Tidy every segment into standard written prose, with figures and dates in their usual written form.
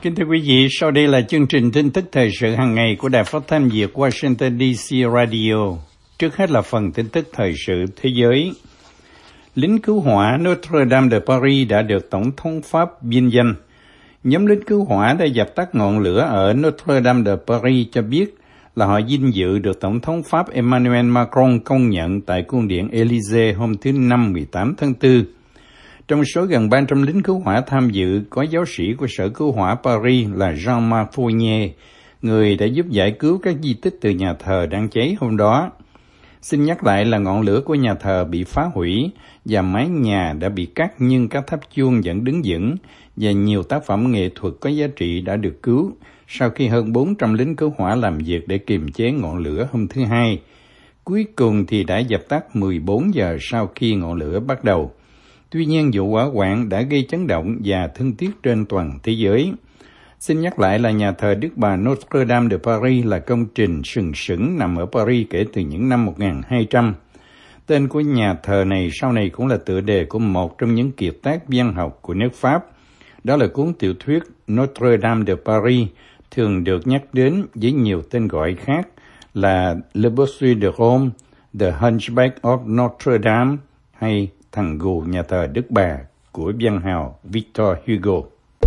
Kính thưa quý vị, sau đây là chương trình tin tức thời sự hàng ngày của Đài Phát thanh Việt Washington DC Radio. Trước hết là phần tin tức thời sự thế giới. Lính cứu hỏa Notre Dame de Paris đã được Tổng thống Pháp vinh danh. Nhóm lính cứu hỏa đã dập tắt ngọn lửa ở Notre Dame de Paris cho biết là họ vinh dự được Tổng thống Pháp Emmanuel Macron công nhận tại cung điện Élysée hôm thứ Năm 18 tháng 4. Trong số gần 300 lính cứu hỏa tham dự, có giáo sĩ của Sở Cứu hỏa Paris là Jean-Marc Fournier, người đã giúp giải cứu các di tích từ nhà thờ đang cháy hôm đó. Xin nhắc lại là ngọn lửa của nhà thờ bị phá hủy và mái nhà đã bị cắt, nhưng các tháp chuông vẫn đứng vững và nhiều tác phẩm nghệ thuật có giá trị đã được cứu sau khi hơn 400 lính cứu hỏa làm việc để kiềm chế ngọn lửa hôm thứ Hai. Cuối cùng thì đã dập tắt 14 giờ sau khi ngọn lửa bắt đầu. Tuy nhiên, vụ hỏa hoạn đã gây chấn động và thương tiếc trên toàn thế giới. Xin nhắc lại là nhà thờ Đức Bà Notre Dame de Paris là công trình sừng sững nằm ở Paris kể từ những năm 1200. Tên của nhà thờ này sau này cũng là tựa đề của một trong những kiệt tác văn học của nước Pháp. Đó là cuốn tiểu thuyết Notre Dame de Paris, thường được nhắc đến với nhiều tên gọi khác là Le Bossu de Rome, The Hunchback of Notre Dame hay Thằng gù nhà thờ Đức Bà của văn hào Victor Hugo.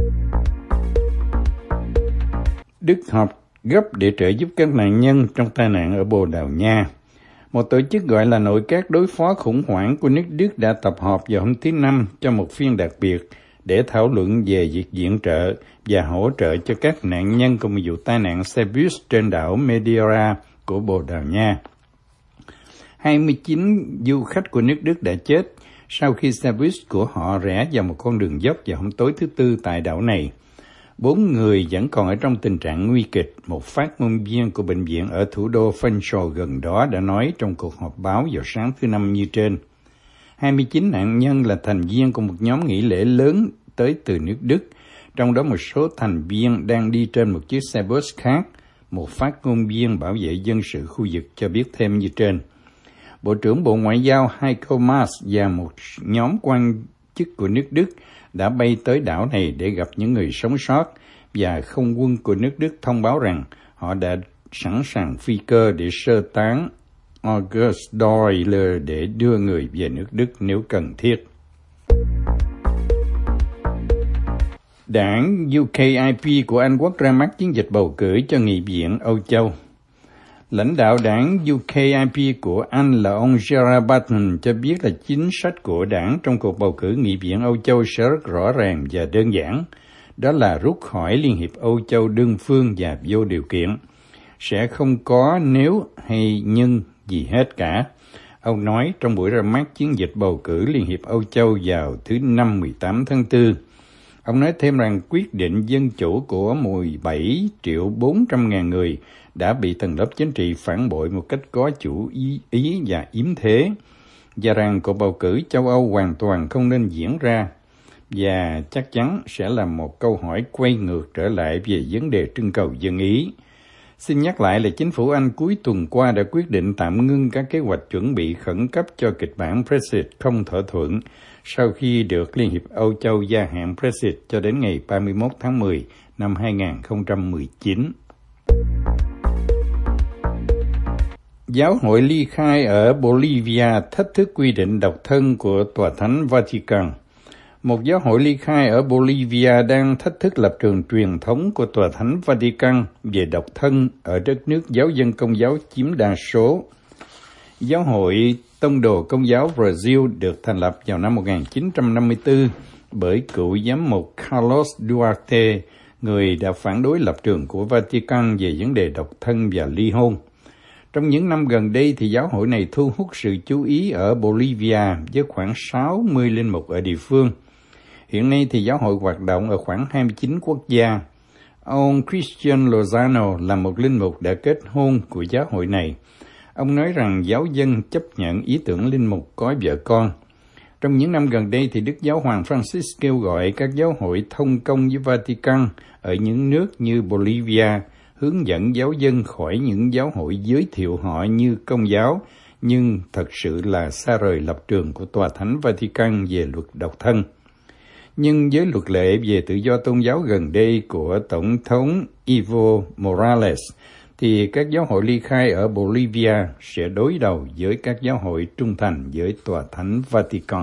Đức họp gấp để trợ giúp các nạn nhân trong tai nạn ở Bồ Đào Nha. Một tổ chức gọi là Nội các đối phó khủng hoảng của nước Đức đã tập họp vào hôm thứ Năm cho một phiên đặc biệt để thảo luận về việc viện trợ và hỗ trợ cho các nạn nhân của một vụ tai nạn xe bus trên đảo Madeira của Bồ Đào Nha. 29 du khách của nước Đức đã chết sau khi xe bus của họ rẽ vào một con đường dốc vào hôm tối thứ Tư tại đảo này. 4 người vẫn còn ở trong tình trạng nguy kịch, một phát ngôn viên của bệnh viện ở thủ đô Funchal gần đó đã nói trong cuộc họp báo vào sáng thứ Năm như trên. 29 nạn nhân là thành viên của một nhóm nghỉ lễ lớn tới từ nước Đức, trong đó một số thành viên đang đi trên một chiếc xe bus khác. Một phát ngôn viên bảo vệ dân sự khu vực cho biết thêm như trên. Bộ trưởng Bộ Ngoại giao Heiko Maas và một nhóm quan chức của nước Đức đã bay tới đảo này để gặp những người sống sót, và không quân của nước Đức thông báo rằng họ đã sẵn sàng phi cơ để sơ tán August Doyle để đưa người về nước Đức nếu cần thiết. Đảng UKIP của Anh Quốc ra mắt chiến dịch bầu cử cho Nghị viện Âu Châu. Lãnh đạo đảng UKIP của Anh là ông Gerard Batten cho biết là chính sách của đảng trong cuộc bầu cử Nghị viện Âu Châu sẽ rất rõ ràng và đơn giản. Đó là rút khỏi Liên hiệp Âu Châu đơn phương và vô điều kiện. Sẽ không có nếu hay nhưng gì hết cả. Ông nói trong buổi ra mắt chiến dịch bầu cử Liên hiệp Âu Châu vào thứ Năm 18 tháng 4. Ông nói thêm rằng quyết định dân chủ của 17.400.000 người đã bị tầng lớp chính trị phản bội một cách có chủ ý và yếm thế, và rằng cuộc bầu cử châu Âu hoàn toàn không nên diễn ra, và chắc chắn sẽ là một câu hỏi quay ngược trở lại về vấn đề trưng cầu dân ý. Xin nhắc lại là chính phủ Anh cuối tuần qua đã quyết định tạm ngưng các kế hoạch chuẩn bị khẩn cấp cho kịch bản Brexit không thỏa thuận sau khi được Liên hiệp Âu Châu gia hạn Brexit cho đến ngày 31 tháng 10 năm 2019. Giáo hội Ly Khai ở Bolivia thách thức quy định độc thân của Tòa Thánh Vatican. Một giáo hội Ly Khai ở Bolivia đang thách thức lập trường truyền thống của Tòa Thánh Vatican về độc thân ở đất nước giáo dân Công giáo chiếm đa số. Giáo hội Tông đồ Công giáo Brazil được thành lập vào năm 1954 bởi cựu giám mục Carlos Duarte, người đã phản đối lập trường của Vatican về vấn đề độc thân và ly hôn. Trong những năm gần đây thì giáo hội này thu hút sự chú ý ở Bolivia với khoảng 60 linh mục ở địa phương. Hiện nay thì giáo hội hoạt động ở khoảng 29 quốc gia. Ông Christian Lozano là một linh mục đã kết hôn của giáo hội này. Ông nói rằng giáo dân chấp nhận ý tưởng linh mục có vợ con. Trong những năm gần đây thì Đức Giáo Hoàng Francis kêu gọi các giáo hội thông công với Vatican ở những nước như Bolivia, hướng dẫn giáo dân khỏi những giáo hội giới thiệu họ như Công giáo, nhưng thật sự là xa rời lập trường của Tòa Thánh Vatican về luật độc thân. Nhưng với luật lệ về tự do tôn giáo gần đây của Tổng thống Evo Morales, thì các giáo hội ly khai ở Bolivia sẽ đối đầu với các giáo hội trung thành với Tòa Thánh Vatican.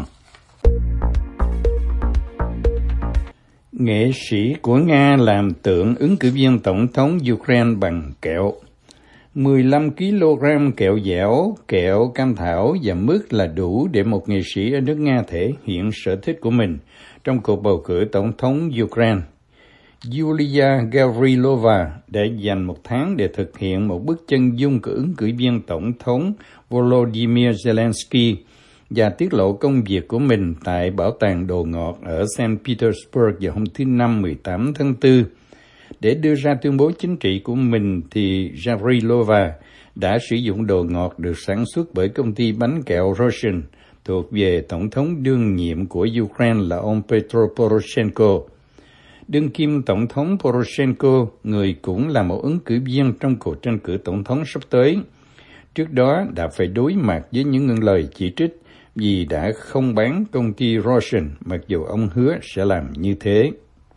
Nghệ sĩ của Nga làm tượng ứng cử viên tổng thống Ukraine bằng kẹo. 15 kg kẹo dẻo, kẹo cam thảo và mứt là đủ để một nghệ sĩ ở nước Nga thể hiện sở thích của mình trong cuộc bầu cử tổng thống Ukraine. Yulia Gavrilova đã dành 1 tháng để thực hiện một bức chân dung của ứng cử viên tổng thống Volodymyr Zelensky và tiết lộ công việc của mình tại Bảo tàng Đồ Ngọt ở St. Petersburg vào hôm thứ Năm 18 tháng 4. Để đưa ra tuyên bố chính trị của mình thì Gavrilova đã sử dụng đồ ngọt được sản xuất bởi công ty bánh kẹo Russian thuộc về tổng thống đương nhiệm của Ukraine là ông Petro Poroshenko. Đương kim tổng thống Poroshenko, người cũng là một ứng cử viên trong cuộc tranh cử tổng thống sắp tới, trước đó đã phải đối mặt với những lời chỉ trích vì đã không bán công ty Russian, mặc dù ông hứa sẽ làm như thế.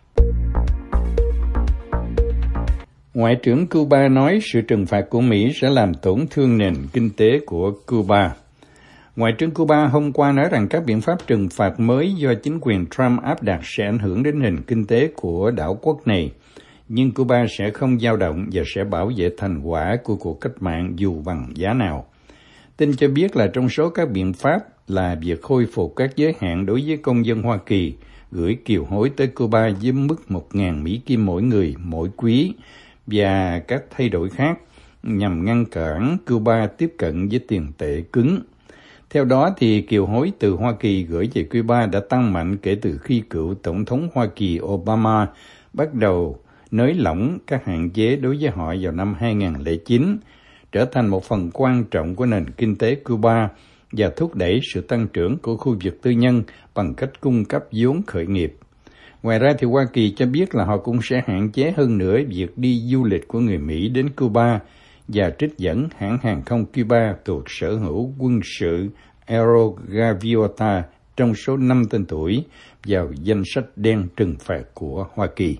Ngoại trưởng Cuba nói sự trừng phạt của Mỹ sẽ làm tổn thương nền kinh tế của Cuba. Ngoại trưởng Cuba hôm qua nói rằng các biện pháp trừng phạt mới do chính quyền Trump áp đặt sẽ ảnh hưởng đến nền kinh tế của đảo quốc này, nhưng Cuba sẽ không dao động và sẽ bảo vệ thành quả của cuộc cách mạng dù bằng giá nào. Tin cho biết là trong số các biện pháp là việc khôi phục các giới hạn đối với công dân Hoa Kỳ gửi kiều hối tới Cuba với mức 1.000 Mỹ Kim mỗi người mỗi quý và các thay đổi khác nhằm ngăn cản Cuba tiếp cận với tiền tệ cứng. Theo đó, thì kiều hối từ Hoa Kỳ gửi về Cuba đã tăng mạnh kể từ khi cựu Tổng thống Hoa Kỳ Obama bắt đầu nới lỏng các hạn chế đối với họ vào năm 2009, trở thành một phần quan trọng của nền kinh tế Cuba và thúc đẩy sự tăng trưởng của khu vực tư nhân bằng cách cung cấp vốn khởi nghiệp. Ngoài ra thì Hoa Kỳ cho biết là họ cũng sẽ hạn chế hơn nữa việc đi du lịch của người Mỹ đến Cuba và trích dẫn hãng hàng không Cuba thuộc sở hữu quân sự Aero Gaviota trong số 5 tên tuổi vào danh sách đen trừng phạt của Hoa Kỳ.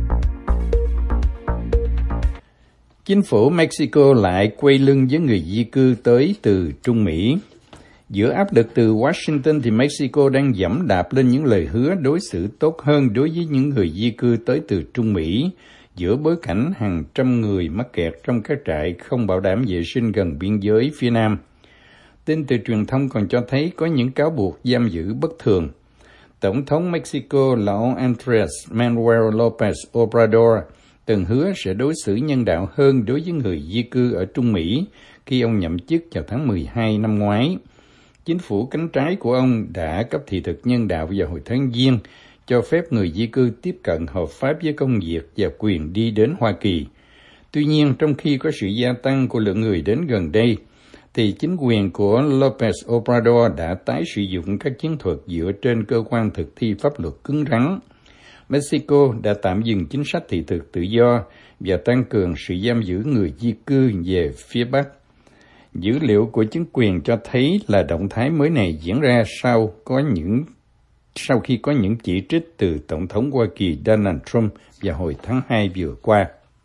Chính phủ Mexico lại quay lưng với người di cư tới từ Trung Mỹ. Giữa áp lực từ Washington thì Mexico đang giẫm đạp lên những lời hứa đối xử tốt hơn đối với những người di cư tới từ Trung Mỹ, giữa bối cảnh hàng trăm người mắc kẹt trong các trại không bảo đảm vệ sinh gần biên giới phía Nam. Tin từ truyền thông còn cho thấy có những cáo buộc giam giữ bất thường. Tổng thống Mexico là ông Andrés Manuel López Obrador từng hứa sẽ đối xử nhân đạo hơn đối với người di cư ở Trung Mỹ khi ông nhậm chức vào tháng 12 năm ngoái. Chính phủ cánh trái của ông đã cấp thị thực nhân đạo vào hồi tháng Giêng, cho phép người di cư tiếp cận hợp pháp với công việc và quyền đi đến Hoa Kỳ. Tuy nhiên, trong khi có sự gia tăng của lượng người đến gần đây, thì chính quyền của López Obrador đã tái sử dụng các chiến thuật dựa trên cơ quan thực thi pháp luật cứng rắn. Mexico đã tạm dừng chính sách thị thực tự do và tăng cường sự giam giữ người di cư về phía Bắc. Dữ liệu của chính quyền cho thấy là động thái mới này diễn ra sau khi có những chỉ trích từ Tổng thống Hoa Kỳ Donald Trump vào hồi tháng 2 vừa qua.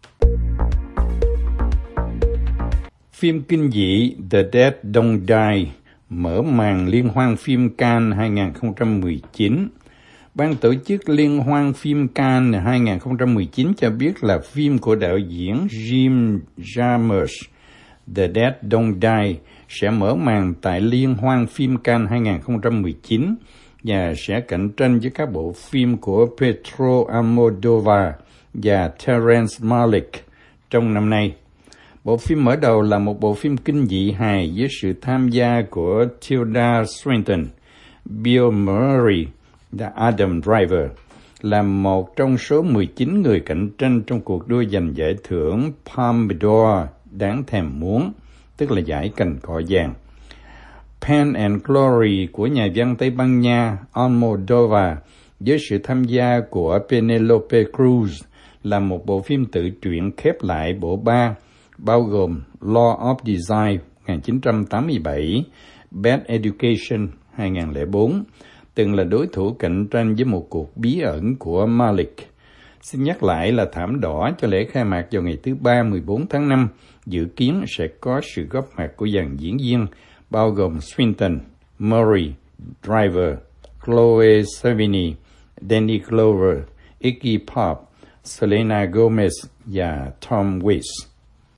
Phim kinh dị The Dead Don't Die mở màn liên hoan phim Cannes 2019. Ban tổ chức Liên hoan phim Cannes 2019 cho biết là phim của đạo diễn Jim Jarmusch, The Dead Don't Die, sẽ mở màn tại Liên hoan phim Cannes 2019 và sẽ cạnh tranh với các bộ phim của Pedro Almodóvar và Terrence Malick trong năm nay. Bộ phim mở đầu là một bộ phim kinh dị hài với sự tham gia của Tilda Swinton, Bill Murray và Adam Driver, là một trong số 19 người cạnh tranh trong cuộc đua giành giải thưởng Palme d'Or đáng thèm muốn, tức là giải cành cọ vàng. Pain and Glory của nhà văn Tây Ban Nha Almodóvar với sự tham gia của Penélope Cruz là một bộ phim tự truyện khép lại bộ ba, bao gồm Law of Design 1987, Bad Education 2004, từng là đối thủ cạnh tranh với một cuộc bí ẩn của Malik. Xin nhắc lại là thảm đỏ cho lễ khai mạc vào ngày thứ Ba 14 tháng 5 dự kiến sẽ có sự góp mặt của dàn diễn viên bao gồm Swinton, Murray, Driver, Chloe Sevigny, Danny Glover, Iggy Pop, Selena Gomez và Tom Waits.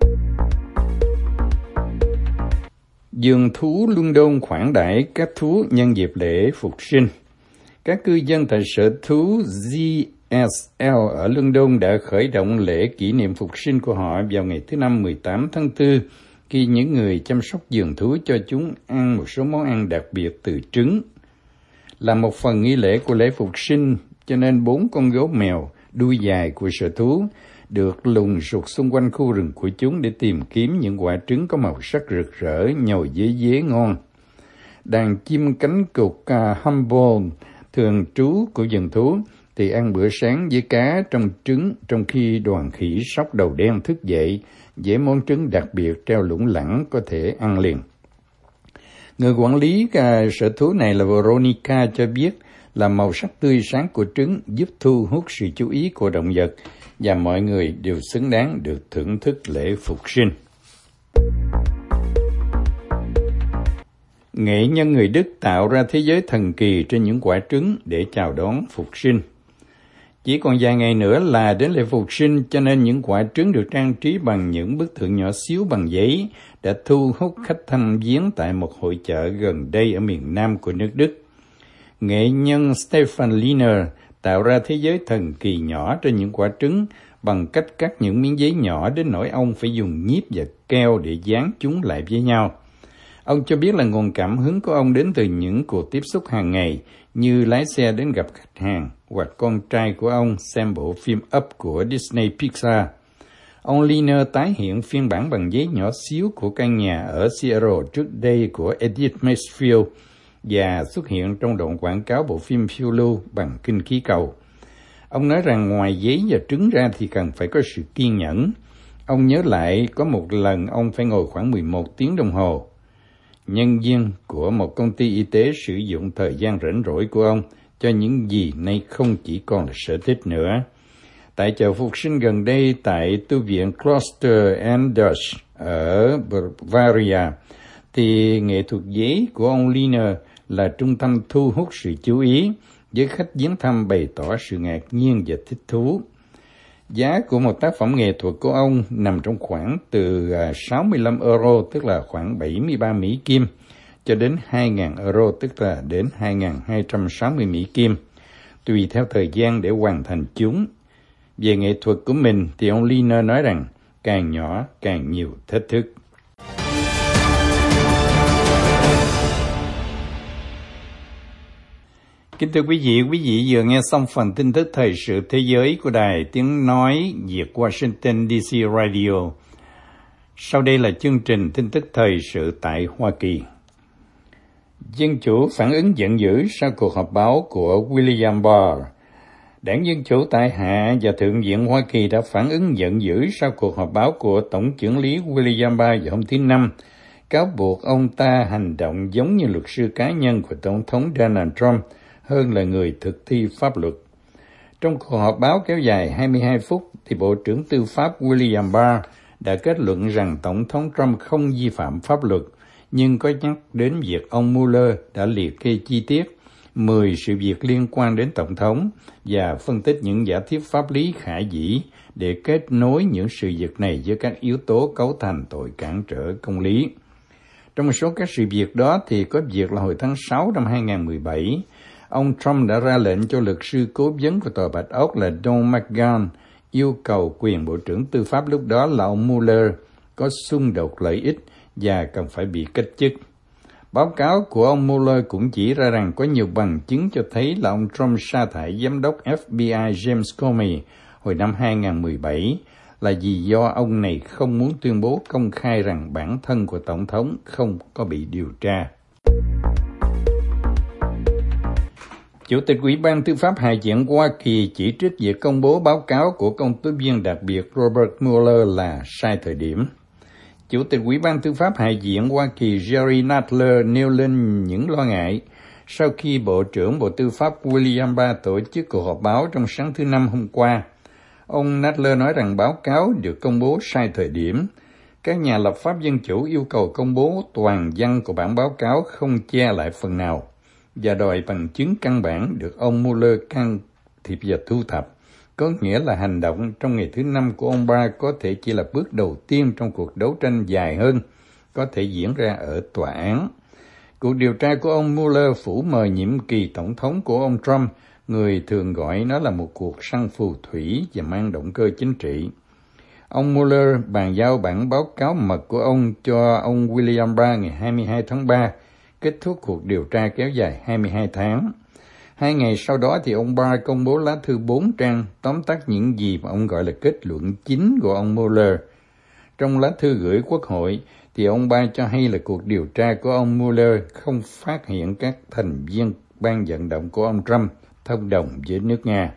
Vườn thú London khoản đãi các thú nhân dịp lễ Phục sinh. Các cư dân tại sở thú GSL ở London đã khởi động lễ kỷ niệm Phục sinh của họ vào ngày thứ Năm 18 tháng 4, khi những người chăm sóc vườn thú cho chúng ăn một số món ăn đặc biệt từ trứng. Là một phần nghi lễ của lễ Phục sinh, cho nên 4 con gấu mèo đuôi dài của sở thú được lùng sục xung quanh khu rừng của chúng để tìm kiếm những quả trứng có màu sắc rực rỡ nhồi với dế ngon. Đàn chim cánh cụt Humboldt thường trú của vườn thú thì ăn bữa sáng với cá trong trứng, trong khi đoàn khỉ sóc đầu đen thức dậy với món trứng đặc biệt treo lủng lẳng có thể ăn liền. Người quản lý sở thú này là Veronica cho biết là màu sắc tươi sáng của trứng giúp thu hút sự chú ý của động vật và mọi người đều xứng đáng được thưởng thức lễ Phục sinh. Nghệ nhân người Đức tạo ra thế giới thần kỳ trên những quả trứng để chào đón Phục sinh. Chỉ còn vài ngày nữa là đến lễ Phục sinh, cho nên những quả trứng được trang trí bằng những bức tượng nhỏ xíu bằng giấy đã thu hút khách thăm viếng tại một hội chợ gần đây ở miền Nam của nước Đức. Nghệ nhân Stefan Liner tạo ra thế giới thần kỳ nhỏ trên những quả trứng bằng cách cắt những miếng giấy nhỏ đến nỗi ông phải dùng nhíp và keo để dán chúng lại với nhau. Ông cho biết là nguồn cảm hứng của ông đến từ những cuộc tiếp xúc hàng ngày như lái xe đến gặp khách hàng hoặc con trai của ông xem bộ phim Up của Disney Pixar. Ông Liner tái hiện phiên bản bằng giấy nhỏ xíu của căn nhà ở Seattle trước đây của Edith Macefield và xuất hiện trong đoạn quảng cáo bộ phim phiêu lưu bằng kinh khí cầu. Ông nói rằng ngoài giấy và trứng ra thì cần phải có sự kiên nhẫn. Ông nhớ lại có một lần ông phải ngồi khoảng 11 tiếng đồng hồ. Nhân viên của một công ty y tế sử dụng thời gian rảnh rỗi của ông cho những gì nay không chỉ còn là sở thích nữa. Tại chợ Phục sinh gần đây tại tu viện Kloster Anders ở Bavaria, thì nghệ thuật giấy của ông Liner là trung tâm thu hút sự chú ý, với khách viếng thăm bày tỏ sự ngạc nhiên và thích thú. Giá của một tác phẩm nghệ thuật của ông nằm trong khoảng từ 65 euro, tức là khoảng 73 Mỹ Kim, cho đến 2.000 euro, tức là đến 2.260 Mỹ Kim, tùy theo thời gian để hoàn thành chúng. Về nghệ thuật của mình thì ông Liner nói rằng càng nhỏ càng nhiều thách thức. Kính thưa quý vị vừa nghe xong phần tin tức thời sự thế giới của Đài Tiếng Nói Việt Washington DC Radio. Sau đây là chương trình tin tức thời sự tại Hoa Kỳ. Dân Chủ phản ứng giận dữ sau cuộc họp báo của William Barr. Đảng Dân Chủ tại Hạ và Thượng viện Hoa Kỳ đã phản ứng giận dữ sau cuộc họp báo của Tổng chưởng lý William Barr vào hôm thứ Năm, cáo buộc ông ta hành động giống như luật sư cá nhân của Tổng thống Donald Trump hơn là người thực thi pháp luật. Trong cuộc họp báo kéo dài 22 phút, thì Bộ trưởng Tư pháp William Barr đã kết luận rằng Tổng thống Trump không vi phạm pháp luật, nhưng có nhắc đến việc ông Mueller đã liệt kê chi tiết 10 sự việc liên quan đến Tổng thống và phân tích những giả thiết pháp lý khả dĩ để kết nối những sự việc này với các yếu tố cấu thành tội cản trở công lý. Trong một số các sự việc đó thì có việc là hồi tháng 6 năm 2017, ông Trump đã ra lệnh cho luật sư cố vấn của Tòa Bạch Ốc là Don McGahn yêu cầu quyền Bộ trưởng Tư pháp lúc đó là ông Mueller có xung đột lợi ích và cần phải bị cách chức. Báo cáo của ông Mueller cũng chỉ ra rằng có nhiều bằng chứng cho thấy là ông Trump sa thải giám đốc FBI James Comey hồi năm 2017 là vì do ông này không muốn tuyên bố công khai rằng bản thân của Tổng thống không có bị điều tra. Chủ tịch Ủy ban Tư pháp Hạ viện Hoa Kỳ chỉ trích việc công bố báo cáo của công tố viên đặc biệt Robert Mueller là sai thời điểm. Chủ tịch Ủy ban Tư pháp Hạ viện Hoa Kỳ Jerry Nadler nêu lên những lo ngại Sau khi Bộ trưởng Bộ Tư pháp William Barr tổ chức cuộc họp báo trong sáng thứ Năm hôm qua, ông Nadler nói rằng báo cáo được công bố sai thời điểm. Các nhà lập pháp Dân Chủ yêu cầu công bố toàn văn của bản báo cáo không che lại phần nào và đòi bằng chứng căn bản được ông Mueller can thiệp và thu thập. Có nghĩa là hành động trong ngày thứ Năm của ông Barr có thể chỉ là bước đầu tiên trong cuộc đấu tranh dài hơn, có thể diễn ra ở tòa án. Cuộc điều tra của ông Mueller phủ mờ nhiệm kỳ tổng thống của ông Trump, người thường gọi nó là một cuộc săn phù thủy và mang động cơ chính trị. Ông Mueller bàn giao bản báo cáo mật của ông cho ông William Barr ngày 22 tháng 3, kết thúc cuộc điều tra kéo dài 22 tháng. 2 ngày sau đó thì ông Barr công bố lá thư 4 trang tóm tắt những gì mà ông gọi là kết luận chính của ông Mueller. Trong lá thư gửi Quốc hội thì ông Barr cho hay là cuộc điều tra của ông Mueller không phát hiện các thành viên ban vận động của ông Trump thông đồng với nước Nga.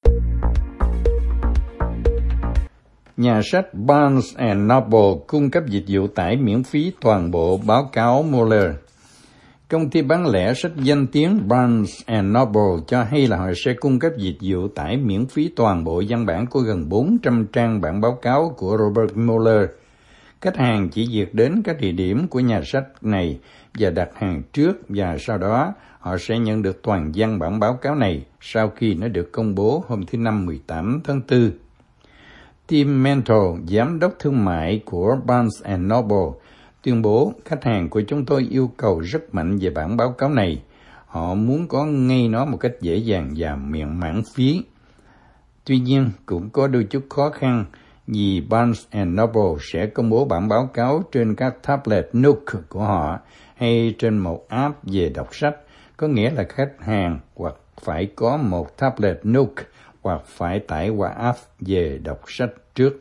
Nhà sách Barnes & Noble cung cấp dịch vụ tải miễn phí toàn bộ báo cáo Mueller. Công ty bán lẻ sách danh tiếng Barnes & Noble cho hay là họ sẽ cung cấp dịch vụ tải miễn phí toàn bộ văn bản của gần 400 trang bản báo cáo của Robert Mueller. Khách hàng chỉ việc đến các địa điểm của nhà sách này và đặt hàng trước, và sau đó họ sẽ nhận được toàn văn bản báo cáo này sau khi nó được công bố hôm thứ Năm 18 tháng 4. Tim Mentor, giám đốc thương mại của Barnes & Noble, tuyên bố khách hàng của chúng tôi yêu cầu rất mạnh về bản báo cáo này. Họ muốn có ngay nó một cách dễ dàng và miễn phí. Tuy nhiên, cũng có đôi chút khó khăn vì Barnes & Noble sẽ công bố bản báo cáo trên các tablet Nook của họ hay trên một app về đọc sách. Có nghĩa là khách hàng hoặc phải có một tablet Nook hoặc phải tải qua app về đọc sách trước.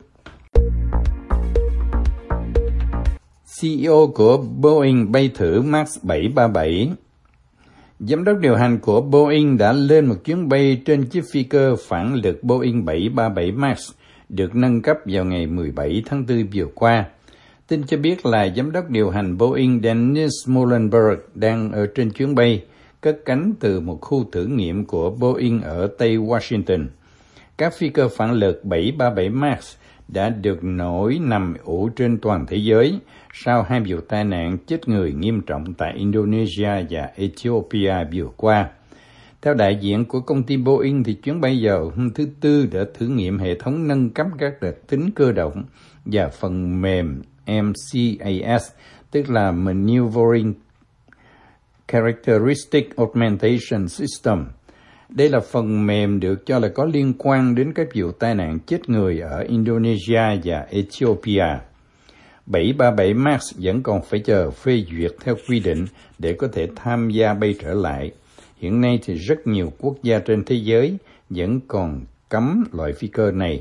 CEO của Boeing bay thử Max 737. Giám đốc điều hành của Boeing đã lên một chuyến bay trên chiếc phi cơ phản lực Boeing 737 Max được nâng cấp vào ngày 17 tháng 4 vừa qua. Tin cho biết là giám đốc điều hành Boeing Dennis Muilenburg đang ở trên chuyến bay, cất cánh từ một khu thử nghiệm của Boeing ở Tây Washington. Các phi cơ phản lực 737 Max đã được nổi nằm ủ trên toàn thế giới sau 2 vụ tai nạn chết người nghiêm trọng tại Indonesia và Ethiopia vừa qua. Theo đại diện của công ty Boeing thì chuyến bay vào hôm thứ Tư đã thử nghiệm hệ thống nâng cấp các đặc tính cơ động và phần mềm MCAS, tức là Maneuvering Characteristic Augmentation System. Đây là phần mềm được cho là có liên quan đến các vụ tai nạn chết người ở Indonesia và Ethiopia. 737 Max vẫn còn phải chờ phê duyệt theo quy định để có thể tham gia bay trở lại. Hiện nay thì rất nhiều quốc gia trên thế giới vẫn còn cấm loại phi cơ này.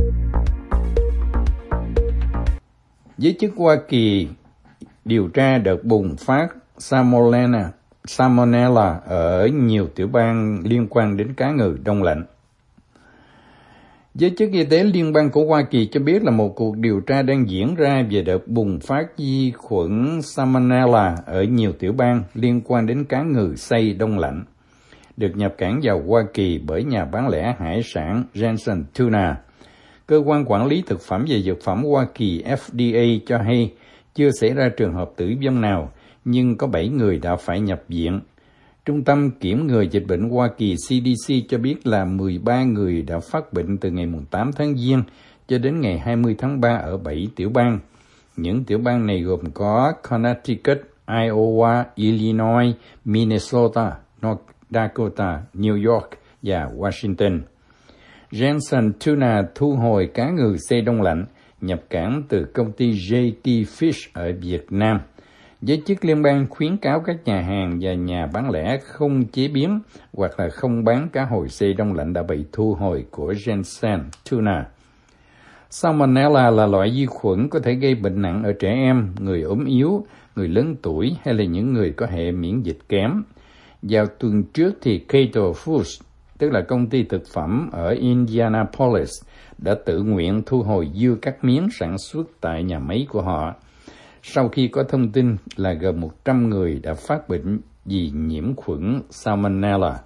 Giới chức Hoa Kỳ điều tra đợt bùng phát Salmonella ở nhiều tiểu bang liên quan đến cá ngừ đông lạnh. Giới chức y tế liên bang của Hoa Kỳ cho biết là một cuộc điều tra đang diễn ra về đợt bùng phát vi khuẩn Salmonella ở nhiều tiểu bang liên quan đến cá ngừ xay đông lạnh, được nhập cảng vào Hoa Kỳ bởi nhà bán lẻ hải sản Jensen Tuna. Cơ quan quản lý thực phẩm và dược phẩm Hoa Kỳ FDA cho hay chưa xảy ra trường hợp tử vong nào, nhưng có 7 người đã phải nhập viện. Trung tâm Kiểm ngừa Dịch bệnh Hoa Kỳ CDC cho biết là 13 người đã phát bệnh từ ngày 8 tháng Giêng cho đến ngày 20 tháng 3 ở 7 tiểu bang. Những tiểu bang này gồm có Connecticut, Iowa, Illinois, Minnesota, North Dakota, New York và Washington. Jensen Tuna thu hồi cá ngừ xay đông lạnh nhập cảng từ công ty JT Fish ở Việt Nam. Giới chức liên bang khuyến cáo các nhà hàng và nhà bán lẻ không chế biến hoặc là không bán cá hồi xay đông lạnh đã bị thu hồi của Jensen Tuna. Salmonella là loại vi khuẩn có thể gây bệnh nặng ở trẻ em, người ốm yếu, người lớn tuổi hay là những người có hệ miễn dịch kém. Vào tuần trước thì Cato Foods, tức là công ty thực phẩm ở Indianapolis, đã tự nguyện thu hồi dưa cắt miếng sản xuất tại nhà máy của họ, sau khi có thông tin là gần 100 người đã phát bệnh vì nhiễm khuẩn Salmonella.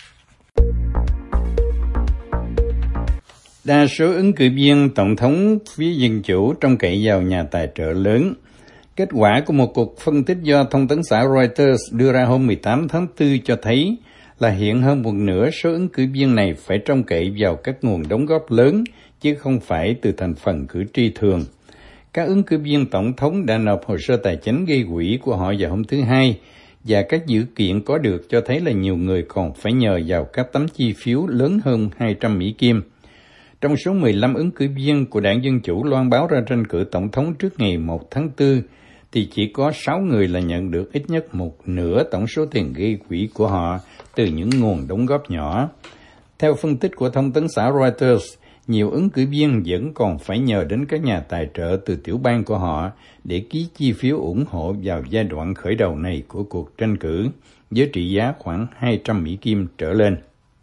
Đa số ứng cử viên tổng thống phía Dân Chủ trông cậy vào nhà tài trợ lớn. Kết quả của một cuộc phân tích do thông tấn xã Reuters đưa ra hôm 18 tháng 4 cho thấy là hiện hơn một nửa số ứng cử viên này phải trông cậy vào các nguồn đóng góp lớn, chứ không phải từ thành phần cử tri thường. Các ứng cử viên tổng thống đã nộp hồ sơ tài chính gây quỹ của họ vào hôm thứ Hai, và các dữ kiện có được cho thấy là nhiều người còn phải nhờ vào các tấm chi phiếu lớn hơn 200 Mỹ Kim. Trong số 15 ứng cử viên của Đảng Dân Chủ loan báo ra tranh cử tổng thống trước ngày 1 tháng 4, thì chỉ có 6 người là nhận được ít nhất một nửa tổng số tiền gây quỹ của họ từ những nguồn đóng góp nhỏ. Theo phân tích của thông tấn xã Reuters, nhiều ứng cử viên vẫn còn phải nhờ đến các nhà tài trợ từ tiểu bang của họ để ký chi phiếu ủng hộ vào giai đoạn khởi đầu này của cuộc tranh cử, với trị giá khoảng 200 Mỹ Kim trở lên.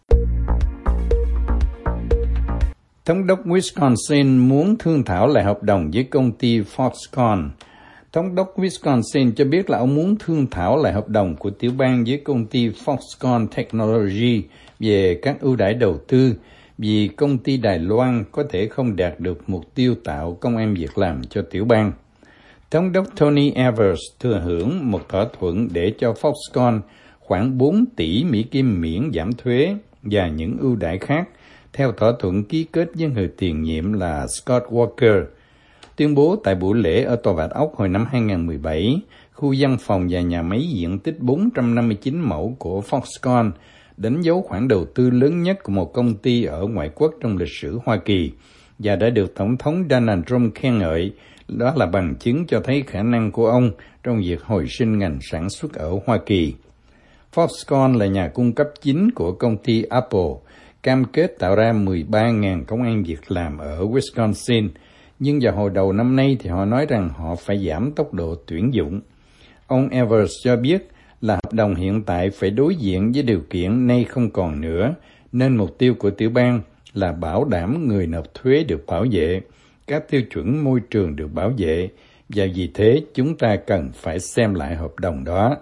Thống đốc Wisconsin muốn thương thảo lại hợp đồng với công ty Foxconn. Thống đốc Wisconsin cho biết là ông muốn thương thảo lại hợp đồng của tiểu bang với công ty Foxconn Technology về các ưu đãi đầu tư, vì công ty Đài Loan có thể không đạt được mục tiêu tạo công ăn việc làm cho tiểu bang. Thống đốc Tony Evers thừa hưởng một thỏa thuận để cho Foxconn khoảng 4 tỷ Mỹ Kim miễn giảm thuế và những ưu đãi khác, theo thỏa thuận ký kết với người tiền nhiệm là Scott Walker. Tuyên bố tại buổi lễ ở Tòa Bạch Ốc hồi năm 2017, khu văn phòng và nhà máy diện tích 459 mẫu của Foxconn đánh dấu khoản đầu tư lớn nhất của một công ty ở ngoại quốc trong lịch sử Hoa Kỳ, và đã được Tổng thống Donald Trump khen ngợi. Đó là bằng chứng cho thấy khả năng của ông trong việc hồi sinh ngành sản xuất ở Hoa Kỳ. Foxconn là nhà cung cấp chính của công ty Apple, cam kết tạo ra 13.000 công ăn việc làm ở Wisconsin, nhưng vào hồi đầu năm nay thì họ nói rằng họ phải giảm tốc độ tuyển dụng. Ông Evers cho biết là hợp đồng hiện tại phải đối diện với điều kiện nay không còn nữa, nên mục tiêu của tiểu bang là bảo đảm người nộp thuế được bảo vệ, các tiêu chuẩn môi trường được bảo vệ, và vì thế chúng ta cần phải xem lại hợp đồng đó.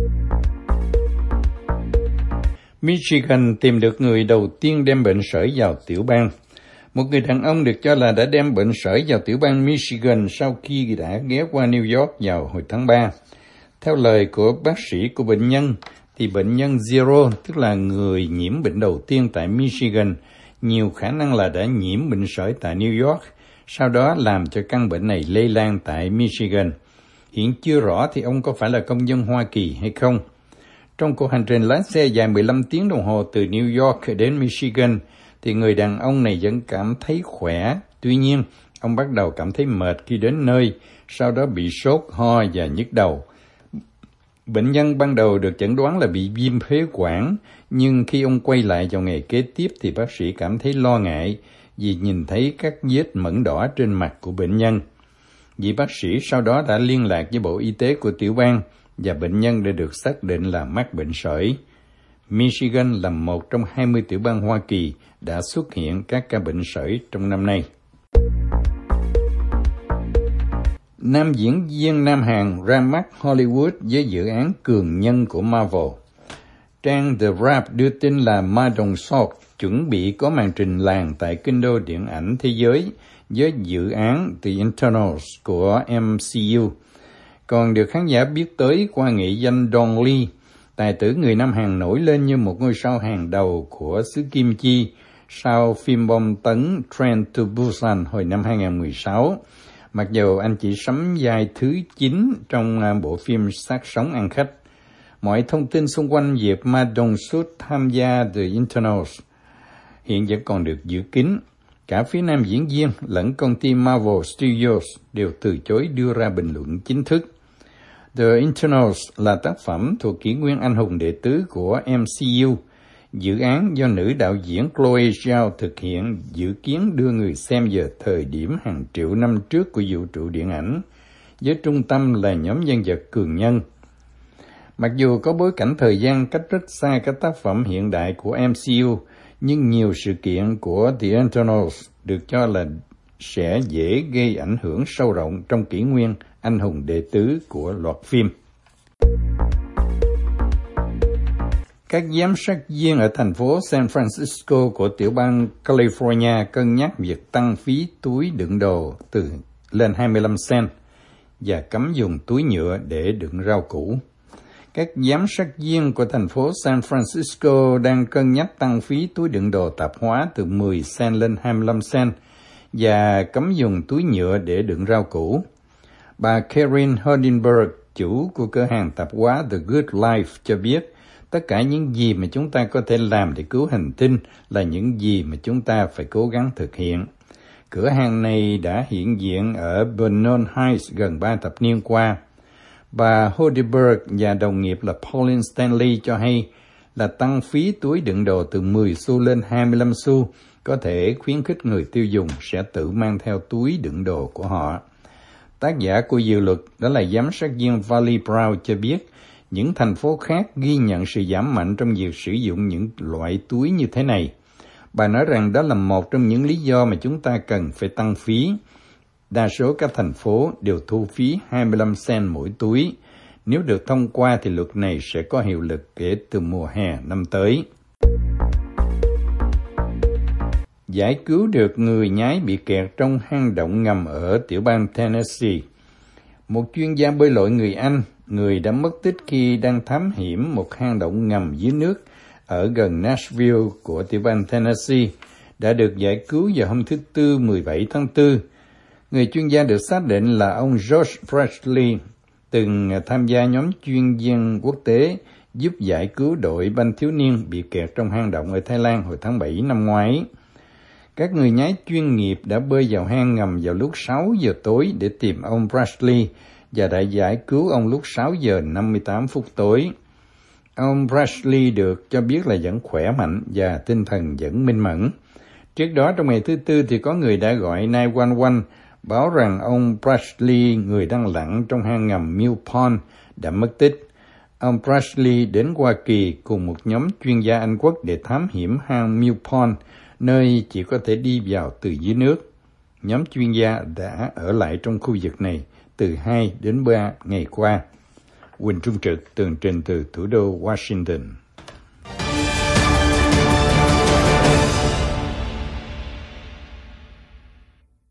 Michigan tìm được người đầu tiên đem bệnh sởi vào tiểu bang. Một người đàn ông được cho là đã đem bệnh sởi vào tiểu bang Michigan sau khi đã ghé qua New York vào hồi tháng 3. Theo lời của bác sĩ của bệnh nhân, thì bệnh nhân Zero, tức là người nhiễm bệnh đầu tiên tại Michigan, nhiều khả năng là đã nhiễm bệnh sởi tại New York, sau đó làm cho căn bệnh này lây lan tại Michigan. Hiện chưa rõ thì ông có phải là công dân Hoa Kỳ hay không. Trong cuộc hành trình lái xe dài 15 tiếng đồng hồ từ New York đến Michigan, thì người đàn ông này vẫn cảm thấy khỏe. Tuy nhiên, ông bắt đầu cảm thấy mệt khi đến nơi, sau đó bị sốt, ho và nhức đầu. Bệnh nhân ban đầu được chẩn đoán là bị viêm phế quản, nhưng khi ông quay lại vào ngày kế tiếp thì bác sĩ cảm thấy lo ngại vì nhìn thấy các vết mẩn đỏ trên mặt của bệnh nhân. Vị bác sĩ sau đó đã liên lạc với Bộ Y tế của tiểu bang và bệnh nhân đã được xác định là mắc bệnh sởi. Michigan là một trong 20 tiểu bang Hoa Kỳ đã xuất hiện các ca bệnh sởi trong năm nay. Nam diễn viên Nam Hàn ra mắt Hollywood với dự án cường nhân của Marvel. Trang The Wrap đưa tin là Ma Dong-seok chuẩn bị có màn trình làng tại kinh đô điện ảnh thế giới với dự án The Eternals của MCU. Còn được khán giả biết tới qua nghệ danh Don Lee, tài tử người Nam Hàn nổi lên như một ngôi sao hàng đầu của xứ Kim Chi sau phim bom tấn Train to Busan hồi năm 2016. Mặc dù anh chỉ sắm vai thứ 9 trong bộ phim Xác sống ăn khách. Mọi thông tin xung quanh việc Ma Dong-seok tham gia The Eternals hiện vẫn còn được giữ kín. Cả phía nam diễn viên lẫn công ty Marvel Studios đều từ chối đưa ra bình luận chính thức. The Eternals là tác phẩm thuộc kỷ nguyên anh hùng đệ tứ của MCU. Dự án do nữ đạo diễn Chloe Zhao thực hiện dự kiến đưa người xem về thời điểm hàng triệu năm trước của vũ trụ điện ảnh, với trung tâm là nhóm nhân vật cường nhân. Mặc dù có bối cảnh thời gian cách rất xa các tác phẩm hiện đại của MCU, nhưng nhiều sự kiện của The Eternals được cho là sẽ dễ gây ảnh hưởng sâu rộng trong kỷ nguyên anh hùng đệ tứ của loạt phim. Các giám sát viên ở thành phố San Francisco của tiểu bang California cân nhắc việc tăng phí túi đựng đồ lên 25 cent và cấm dùng túi nhựa để đựng rau củ. Các giám sát viên của thành phố San Francisco đang cân nhắc tăng phí túi đựng đồ tạp hóa từ 10 cent lên 25 cent và cấm dùng túi nhựa để đựng rau củ. Bà Karen Hodenberg, chủ của cửa hàng tạp hóa The Good Life, cho biết tất cả những gì mà chúng ta có thể làm để cứu hành tinh là những gì mà chúng ta phải cố gắng thực hiện. Cửa hàng này đã hiện diện ở Vernon Heights gần 3 thập niên qua. Bà Hodenberg và đồng nghiệp là Pauline Stanley cho hay là tăng phí túi đựng đồ từ 10 xu lên 25 xu có thể khuyến khích người tiêu dùng sẽ tự mang theo túi đựng đồ của họ. Tác giả của dự luật, đó là giám sát viên Valley Brown, cho biết những thành phố khác ghi nhận sự giảm mạnh trong việc sử dụng những loại túi như thế này. Bà nói rằng đó là một trong những lý do mà chúng ta cần phải tăng phí. Đa số các thành phố đều thu phí 25 cent mỗi túi. Nếu được thông qua thì luật này sẽ có hiệu lực kể từ mùa hè năm tới. Giải cứu được người nhái bị kẹt trong hang động ngầm ở tiểu bang Tennessee. Một chuyên gia bơi lội người Anh, người đã mất tích khi đang thám hiểm một hang động ngầm dưới nước ở gần Nashville của tiểu bang Tennessee, đã được giải cứu vào hôm thứ Tư 17 tháng 4. Người chuyên gia được xác định là ông George Presley, từng tham gia nhóm chuyên viên quốc tế giúp giải cứu đội banh thiếu niên bị kẹt trong hang động ở Thái Lan hồi tháng 7 năm ngoái. Các người nhái chuyên nghiệp đã bơi vào hang ngầm vào lúc 6 giờ tối để tìm ông Presley và đã giải cứu ông lúc 6 giờ 58 phút tối. Ông Presley được cho biết là vẫn khỏe mạnh và tinh thần vẫn minh mẫn. Trước đó trong ngày thứ Tư thì có người đã gọi 911 báo rằng ông Presley, người đang lặn trong hang ngầm Mill Pond, đã mất tích. Ông Presley đến Hoa Kỳ cùng một nhóm chuyên gia Anh Quốc để thám hiểm hang Mill Pond, nơi chỉ có thể đi vào từ dưới nước. Nhóm chuyên gia đã ở lại trong khu vực này từ 2 đến 3 ngày qua. Quỳnh Trung Trực tường trình từ thủ đô Washington.